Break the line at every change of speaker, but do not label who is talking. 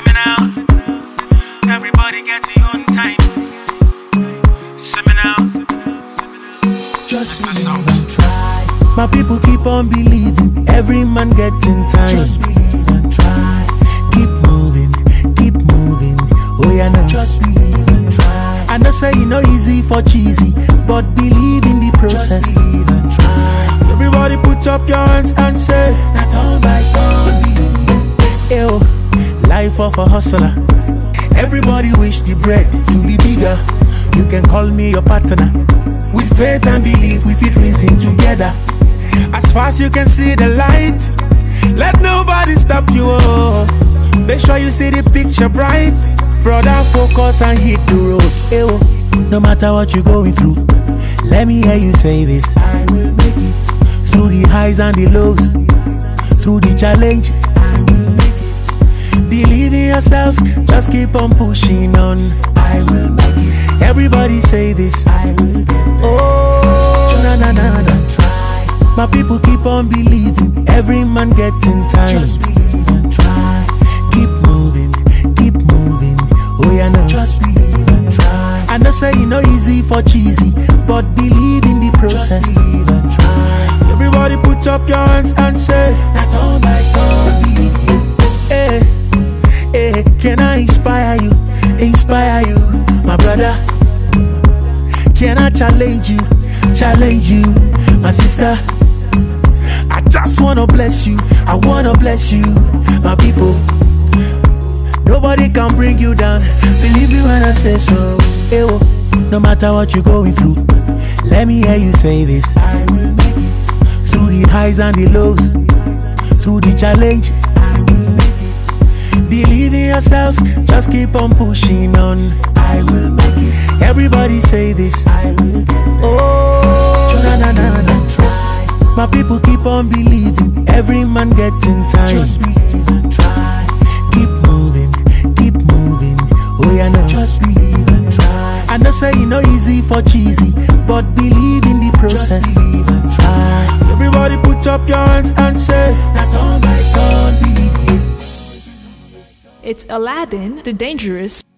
Seminal. Everybody get your own time. Seminal.
Just believe and try. My people keep on believing. Every man getting time. Just believe and try. Keep moving, keep moving. Oh yeah, now. Just believe and try. I know say you know easy for cheesy, but believe in the process. Just believe and try. Everybody put up your hands and say, not turn by turn. Ew, life of a hustler. Everybody wish the bread to be bigger. You can call me your partner. With faith and belief, we fit reason together. As far as you can see the light, let nobody stop you. Oh. Make sure you see the picture bright. Brother, focus and hit the road. Ew, no matter what you're going through, let me hear you say this. I will make it. Through the highs and the lows, through the challenge, I will make it. Believe in yourself, just keep on pushing on. I will make it. Everybody say this. I will get there. Oh, just na na na na. Try. My people keep on believing. Every man getting time. Just believe and try. Keep moving, keep moving. Oh yeah, now. Just believe and try. I know say you know easy for cheesy, but believe in the process. Just believe and try. Everybody put up your hands and say, not turn by turn. Hey, hey, can I inspire you? Inspire you, my brother. Can I challenge you? Challenge you, my sister. I just wanna bless you. I wanna bless you, my people. Nobody can bring you down. Believe me when I say so. Ew, no matter what you're going through, let me hear you say this. I will make it. Through the highs and the lows, through the challenge, I will make it. Believe in yourself, just keep on pushing on. I will make it. Everybody say this. I will get there. Oh, na na na na. Try. My people keep on believing. Every man getting time. Just believe and try. Keep moving, keep moving. Oh yeah, now. Just believe and try. I know say you know easy for cheesy, but believe in the process. Just believe and try. Everybody put up your hands and say, not turn by turn, believe.
It's Aladdin, the Dangerous